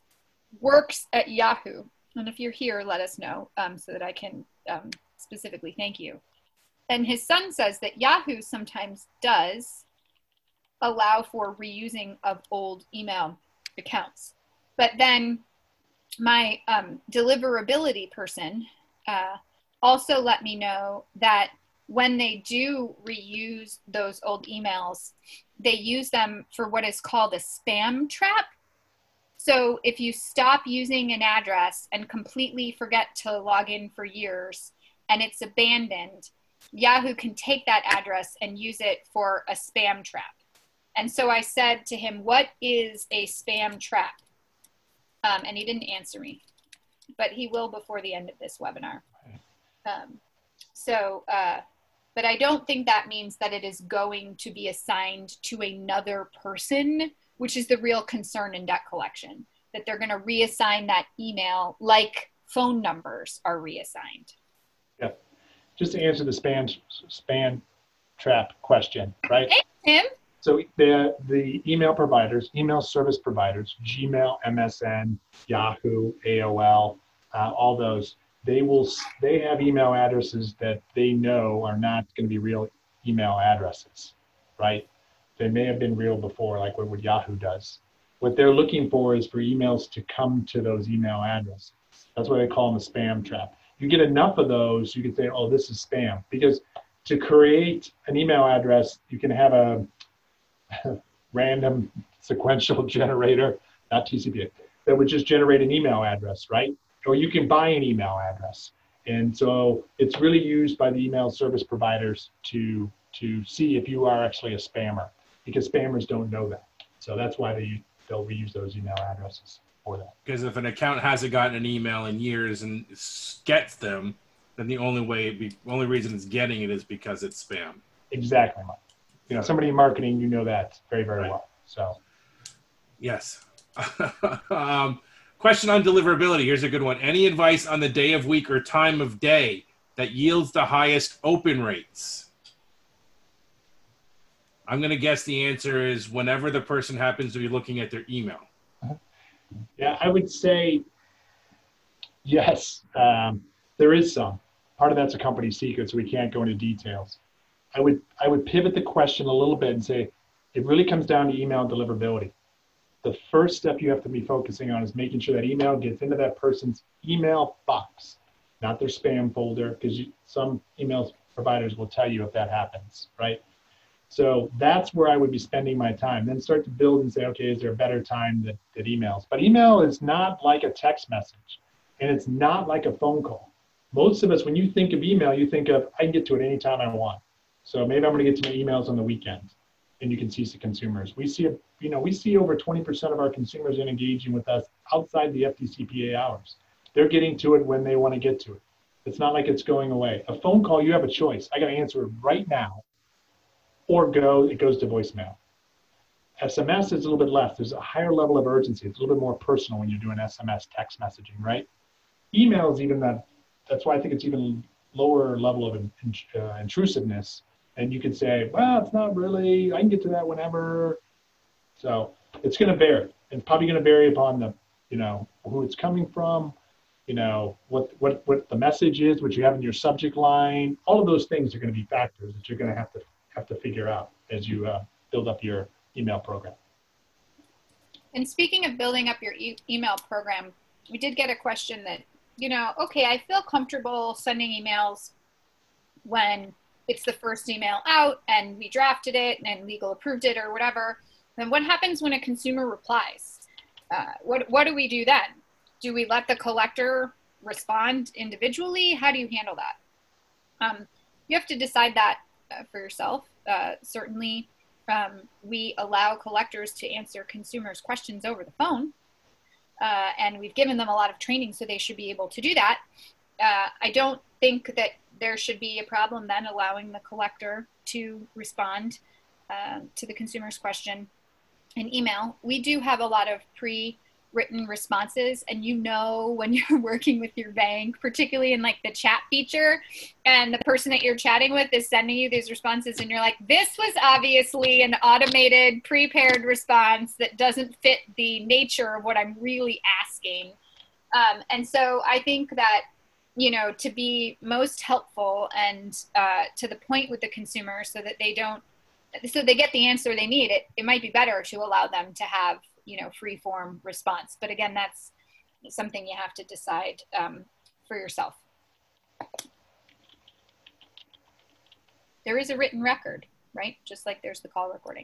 works at Yahoo. And if you're here, let us know um, so that I can um, specifically thank you. And his son says that Yahoo sometimes does allow for reusing of old email accounts. But then my um, deliverability person uh, also let me know that when they do reuse those old emails, they use them for what is called a spam trap. So if you stop using an address and completely forget to log in for years and it's abandoned, Yahoo can take that address and use it for a spam trap. And so I said to him, what is a spam trap? Um, and he didn't answer me, but he will before the end of this webinar. Um, so, uh, but I don't think that means that it is going to be assigned to another person, which is the real concern in debt collection, that they're going to reassign that email like phone numbers are reassigned. Yeah, just to answer the spam, spam trap question, right? Hey, Tim. So the, the email providers, email service providers, Gmail, M S N, Yahoo, A O L, uh, all those, they will, they have email addresses that they know are not going to be real email addresses, right? They may have been real before, like what, what Yahoo does. What they're looking for is for emails to come to those email addresses. That's why they call them a spam trap. You get enough of those, you can say, oh, this is spam. Because to create an email address, you can have a random sequential generator, not T C P, that would just generate an email address, right? Or you can buy an email address. And so it's really used by the email service providers to, to see if you are actually a spammer, because spammers don't know that. So that's why they, they'll reuse those email addresses for that. Because if an account hasn't gotten an email in years and gets them, then the only way, the only reason it's getting it is because it's spam. Exactly, Mike. You know, somebody in marketing, you know that very, very Right. well. So, yes. um, question on deliverability. Here's a good one. Any advice on the day of week or time of day that yields the highest open rates? I'm going to guess the answer is whenever the person happens to be looking at their email. yeah, I would say yes. Um, there is some. Part of that's a company secret, so we can't go into details. I would I would pivot the question a little bit and say it really comes down to email deliverability. the first step you have to be focusing on is making sure that email gets into that person's email box, not their spam folder, because some email providers will tell you if that happens, right? So that's where I would be spending my time. Then start to build and say, okay, is there a better time than, than emails? But email is not like a text message, and it's not like a phone call. Most of us, when you think of email, you think of, I can get to it anytime I want. So maybe I'm going to get to my emails on the weekend, and you can see some consumers. We see, you know, we see over twenty percent of our consumers engaging with us outside the F D C P A hours. They're getting to it when they want to get to it. It's not like it's going away. A phone call, you have a choice. I got to answer it right now, or go, it goes to voicemail. S M S is a little bit less. There's a higher level of urgency. It's a little bit more personal when you're doing S M S text messaging, right? Email is even that, that's why I think it's even lower level of in, uh, intrusiveness. And you could say, well, it's not really, I can get to that whenever. So it's going to vary. It's probably going to vary upon the, you know, who it's coming from, you know, what, what, what the message is, what you have in your subject line. All of those things are going to be factors that you're going to have to have to figure out as you uh, build up your email program. And speaking of building up your e- email program, we did get a question that, you know, okay, I feel comfortable sending emails when it's the first email out and we drafted it and legal approved it or whatever. Then what happens when a consumer replies? Uh, what, what do we do then? Do we let the collector respond individually? How do you handle that? Um, you have to decide that uh, for yourself. Uh, certainly, um, we allow collectors to answer consumers' questions over the phone. Uh, and we've given them a lot of training, so they should be able to do that. Uh, I don't think that there should be a problem then allowing the collector to respond uh, to the consumer's question in email. We do have a lot of pre-written responses, and you know when you're working with your bank, particularly in like the chat feature, and the person that you're chatting with is sending you these responses, and you're like, this was obviously an automated, prepared response that doesn't fit the nature of what I'm really asking. Um, and so I think that, you know, to be most helpful and uh, to the point with the consumer so that they don't, so they get the answer they need, it, it might be better to allow them to have, you know, free form response. But again, that's something you have to decide um, for yourself. There is a written record, right? Just like there's the call recording.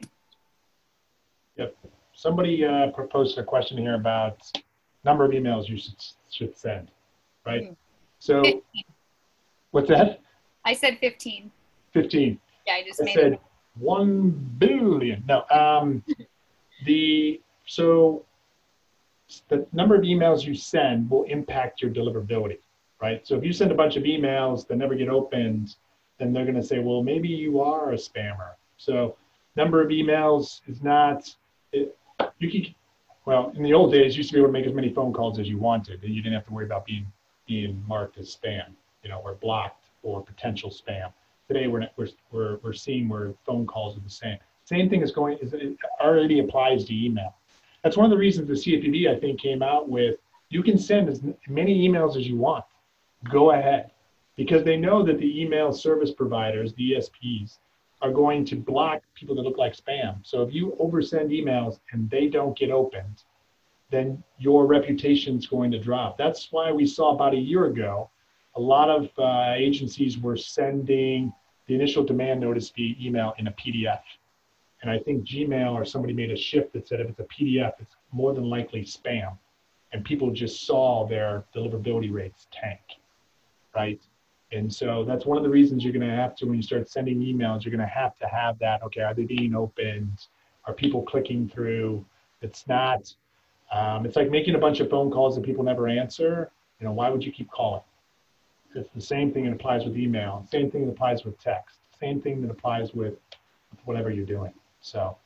Yep. Somebody uh, proposed a question here about number of emails you should, should send, right? Mm-hmm. So, fifteen. What's that? I said fifteen. fifteen. Yeah, I just I made said it. one billion. No, um, the, so the number of emails you send will impact your deliverability, right? So if you send a bunch of emails that never get opened, then they're going to say, well, maybe you are a spammer. So number of emails is not, it, you can, well, in the old days, you used to be able to make as many phone calls as you wanted, and you didn't have to worry about being being marked as spam, you know, or blocked or potential spam. Today, we're, we're, we're, we're seeing where phone calls are the same. Same thing is going, is it already applies to email. That's one of the reasons the C F P B, I think, came out with, you can send as many emails as you want. Go ahead. Because they know that the email service providers, the E S Ps, are going to block people that look like spam. So if you oversend emails and they don't get opened, then your reputation's going to drop. That's why we saw about a year ago, a lot of uh, agencies were sending the initial demand notice via email in a P D F. And I think Gmail or somebody made a shift that said if it's a P D F, it's more than likely spam. And people just saw their deliverability rates tank, right? And so that's one of the reasons you're gonna have to, when you start sending emails, you're gonna have to have that, okay, are they being opened? Are people clicking through? It's not, Um, it's like making a bunch of phone calls that people never answer. You know, why would you keep calling? It's the same thing that applies with email. Same thing that applies with text. Same thing that applies with whatever you're doing. So.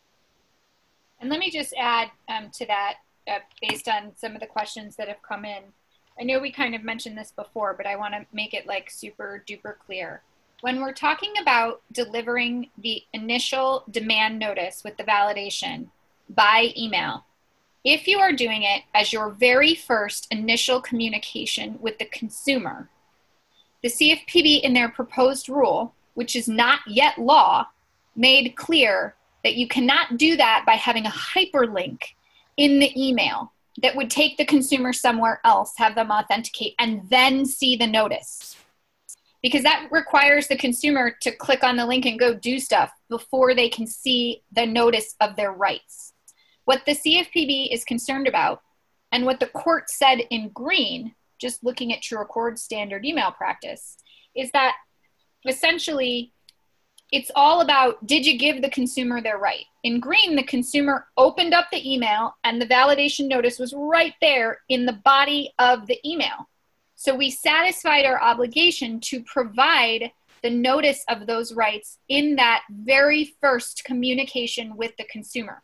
And let me just add um, to that, uh, based on some of the questions that have come in. I know we kind of mentioned this before, but I want to make it like super duper clear. When we're talking about delivering the initial demand notice with the validation by email, if you are doing it as your very first initial communication with the consumer, the C F P B in their proposed rule, which is not yet law, made clear that you cannot do that by having a hyperlink in the email that would take the consumer somewhere else, have them authenticate, and then see the notice. Because that requires the consumer to click on the link and go do stuff before they can see the notice of their rights. What the C F P B is concerned about, and what the court said in green, just looking at TrueAccord standard email practice, is that essentially it's all about, did you give the consumer their right? In green, the consumer opened up the email and the validation notice was right there in the body of the email. So we satisfied our obligation to provide the notice of those rights in that very first communication with the consumer.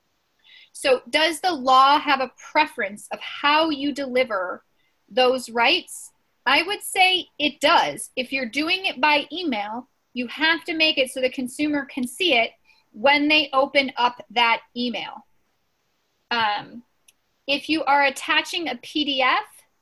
So does the law have a preference of how you deliver those rights? I would say it does. If you're doing it by email, you have to make it so the consumer can see it when they open up that email. Um, if you are attaching a P D F,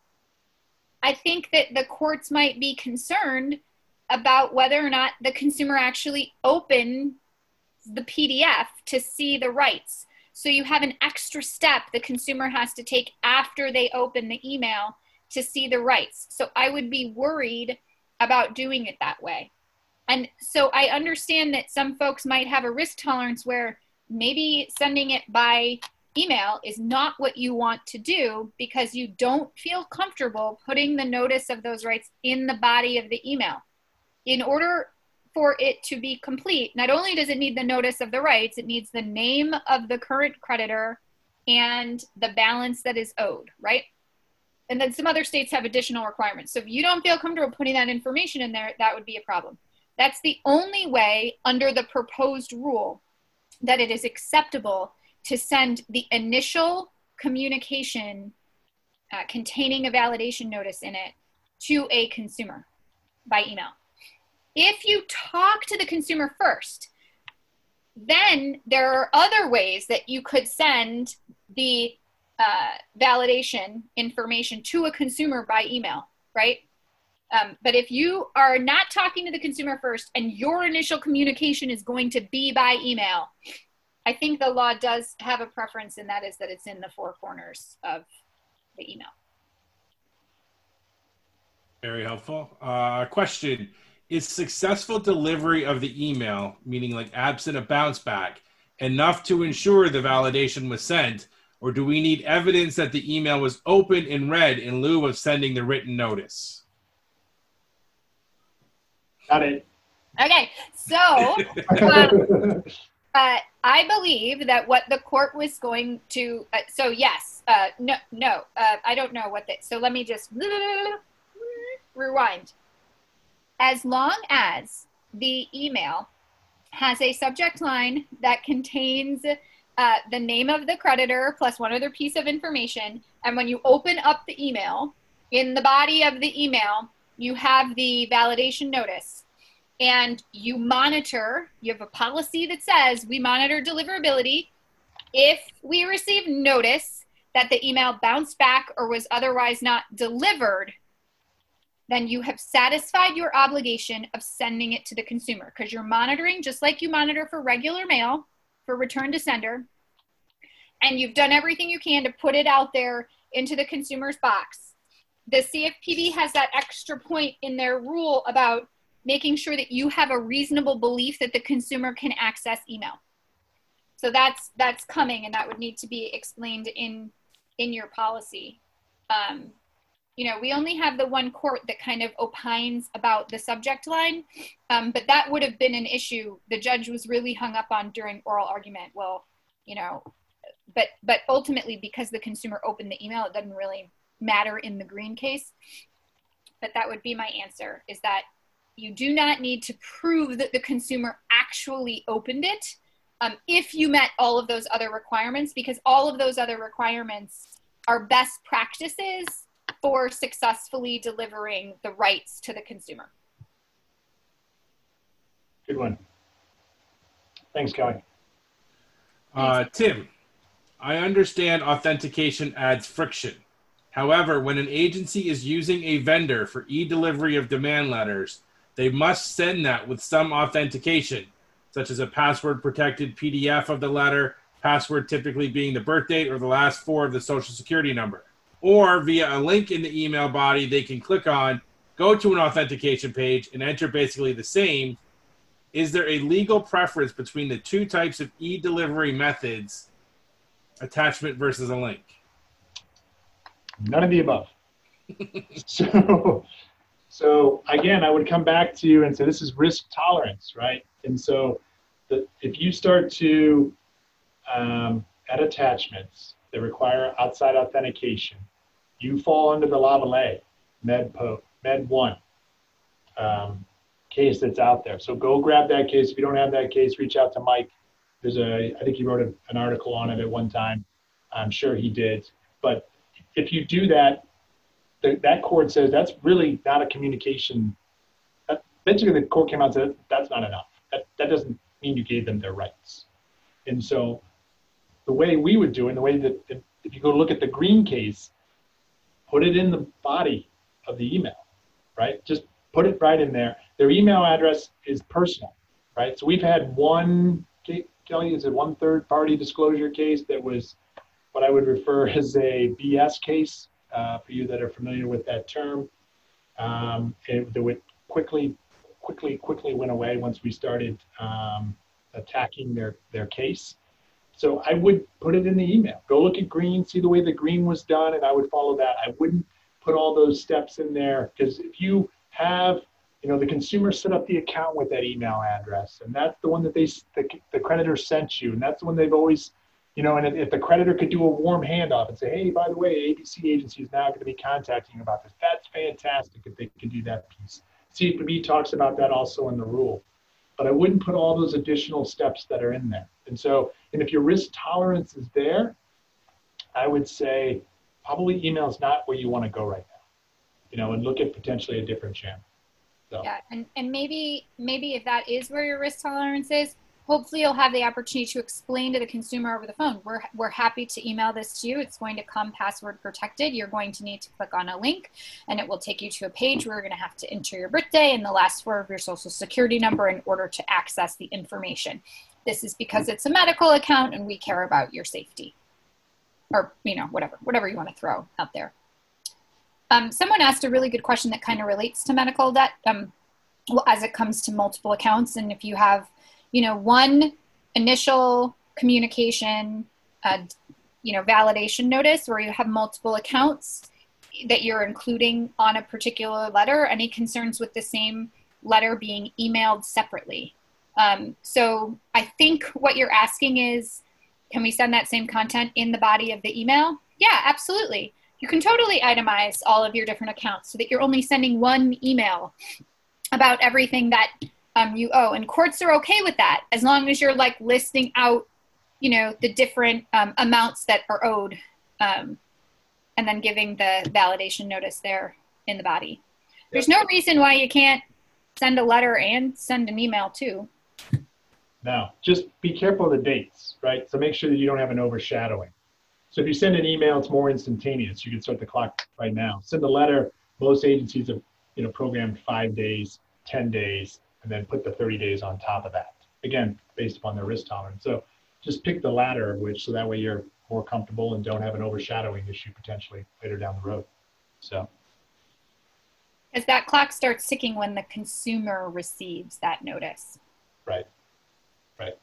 I think that the courts might be concerned about whether or not the consumer actually opens the P D F to see the rights. So you have an extra step the consumer has to take after they open the email to see the rights. So I would be worried about doing it that way. And so I understand that some folks might have a risk tolerance where maybe sending it by email is not what you want to do because you don't feel comfortable putting the notice of those rights in the body of the email. In order for it to be complete, not only does it need the notice of the rights, it needs the name of the current creditor and the balance that is owed, right? And then some other states have additional requirements. So if you don't feel comfortable putting that information in there, that would be a problem. That's the only way under the proposed rule that it is acceptable to send the initial communication uh, containing a validation notice in it to a consumer by email. If you talk to the consumer first, then there are other ways that you could send the uh, validation information to a consumer by email, right? Um, but if you are not talking to the consumer first and your initial communication is going to be by email, I think the law does have a preference, and that is that it's in the four corners of the email. Very helpful. Uh, question. Is successful delivery of the email, meaning like absent a bounce back, enough to ensure the validation was sent, or do we need evidence that the email was open and read in lieu of sending the written notice? Got it. Okay, so um, uh, I believe that what the court was going to, uh, so yes, uh, no, no, uh, I don't know what that, so let me just rewind. As long as the email has a subject line that contains uh, the name of the creditor plus one other piece of information, and when you open up the email, in the body of the email, you have the validation notice, and you monitor, you have a policy that says we monitor deliverability. If we receive notice that the email bounced back or was otherwise not delivered, then you have satisfied your obligation of sending it to the consumer, because you're monitoring just like you monitor for regular mail for return to sender, and you've done everything you can to put it out there into the consumer's box. The C F P B has that extra point in their rule about making sure that you have a reasonable belief that the consumer can access email. So that's that's coming, and that would need to be explained in in your policy. Um, You know, we only have the one court that kind of opines about the subject line, um, but that would have been an issue the judge was really hung up on during oral argument. Well, you know, but but ultimately, because the consumer opened the email, it doesn't really matter in the green case. But that would be my answer, is that you do not need to prove that the consumer actually opened it um, if you met all of those other requirements, because all of those other requirements are best practices for successfully delivering the rights to the consumer. Good one. Thanks, Kelly. Uh, Tim, I understand authentication adds friction. However, when an agency is using a vendor for e-delivery of demand letters, they must send that with some authentication, such as a password-protected P D F of the letter password typically being the birth date or the last four of the social security number. Or via a link in the email body they can click on, go to an authentication page, and enter basically the same. Is there a legal preference between the two types of e-delivery methods, attachment versus a link? None of the above. so, so again, I would come back to you and say this is risk tolerance, right? And so the, if you start to um, add attachments that require outside authentication, you fall under the Lavallee MedPo, Med one um, case that's out there. So go grab that case. If you don't have that case, reach out to Mike. There's a, I think he wrote a, an article on it at one time. I'm sure he did. But if you do that, the, that court says that's really not a communication. That, basically, the court came out and said that's not enough. That, that doesn't mean you gave them their rights. And so the way we would do it, and the way that if, if you go look at the Green case, put it in the body of the email, right? Just put it right in there. Their email address is personal, right? So we've had one, Kelly, is it one third party disclosure case that was what I would refer as a B S case, uh, for you that are familiar with that term. Um, it, it would quickly, quickly, quickly went away once we started um, attacking their, their case. So I would put it in the email. Go look at Green, see the way the Green was done, and I would follow that. I wouldn't put all those steps in there, because if you have, you know, the consumer set up the account with that email address, and that's the one that they, the, the creditor sent you, and that's the one they've always, you know, and if, if the creditor could do a warm handoff and say, hey, by the way, A B C agency is now going to be contacting you about this, that's fantastic if they can do that piece. C F P B talks about that also in the rule. But I wouldn't put all those additional steps that are in there. And so, and if your risk tolerance is there, I would say probably email is not where you want to go right now, you know, and look at potentially a different channel. So. Yeah, and, and maybe maybe if that is where your risk tolerance is, hopefully you'll have the opportunity to explain to the consumer over the phone. We're, we're happy to email this to you. It's going to come password protected. You're going to need to click on a link, and it will take you to a page where you're going to have to enter your birthday and the last four of your social security number in order to access the information. This is because it's a medical account and we care about your safety, or, you know, whatever, whatever you want to throw out there. Um, someone asked a really good question that kind of relates to medical debt, um, well, as it comes to multiple accounts. And if you have, you know, one initial communication, uh, you know, validation notice, where you have multiple accounts that you're including on a particular letter, any concerns with the same letter being emailed separately? Um, so I think what you're asking is, can we send that same content in the body of the email? Yeah, absolutely. You can totally itemize all of your different accounts so that you're only sending one email about everything that um, you owe. And courts are okay with that, as long as you're like listing out, you know, the different um, amounts that are owed, um, and then giving the validation notice there in the body. There's no reason why you can't send a letter and send an email too. No, just be careful of the dates, right? So make sure that you don't have an overshadowing. So if you send an email, it's more instantaneous. You can start the clock right now. Send a letter. Most agencies have, you know, programmed five days, ten days, and then put the thirty days on top of that. Again, based upon their risk tolerance. So just pick the latter of which, so that way you're more comfortable and don't have an overshadowing issue potentially later down the road. So. As that clock starts ticking when the consumer receives that notice. Right. Right.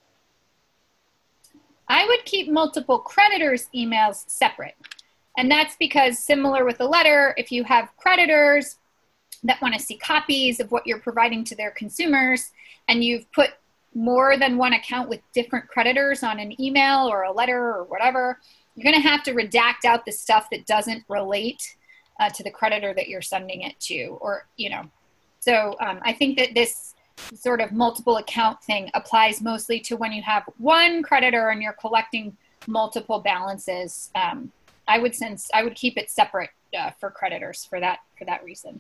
I would keep multiple creditors' emails separate. And that's because, similar with the letter, if you have creditors that want to see copies of what you're providing to their consumers, and you've put more than one account with different creditors on an email or a letter or whatever, you're going to have to redact out the stuff that doesn't relate uh, to the creditor that you're sending it to, or, you know. So um, I think that this sort of multiple account thing applies mostly to when you have one creditor and you're collecting multiple balances. Um, I would sense I would keep it separate uh, for creditors for that for that reason.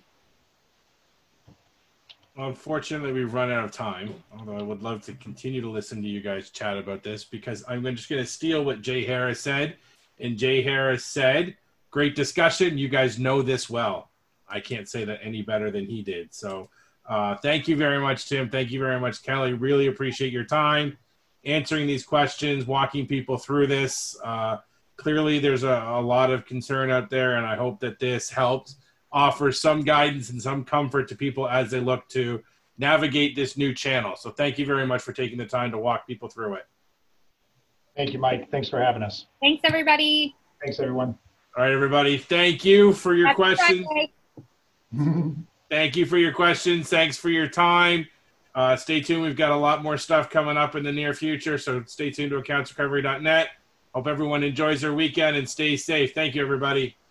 Well, unfortunately, we've run out of time, although I would love to continue to listen to you guys chat about this, because I'm just going to steal what Jay Harris said. And Jay Harris said, great discussion. You guys know this well. I can't say that any better than he did. So uh, thank you very much, Tim. Thank you very much, Kelly. Really appreciate your time. answering these questions, walking people through this. Uh, clearly, there's a, a lot of concern out there, and I hope that this helps offer some guidance and some comfort to people as they look to navigate this new channel. So thank you very much for taking the time to walk people through it. Thank you, Mike. Thanks for having us. Thanks, everybody. Thanks, everyone. All right, everybody. Thank you for your Happy questions. Friday. Thank you for your questions. Thanks for your time. Uh, stay tuned. We've got a lot more stuff coming up in the near future, so stay tuned to accounts recovery dot net. Hope everyone enjoys their weekend and stays safe. Thank you, everybody.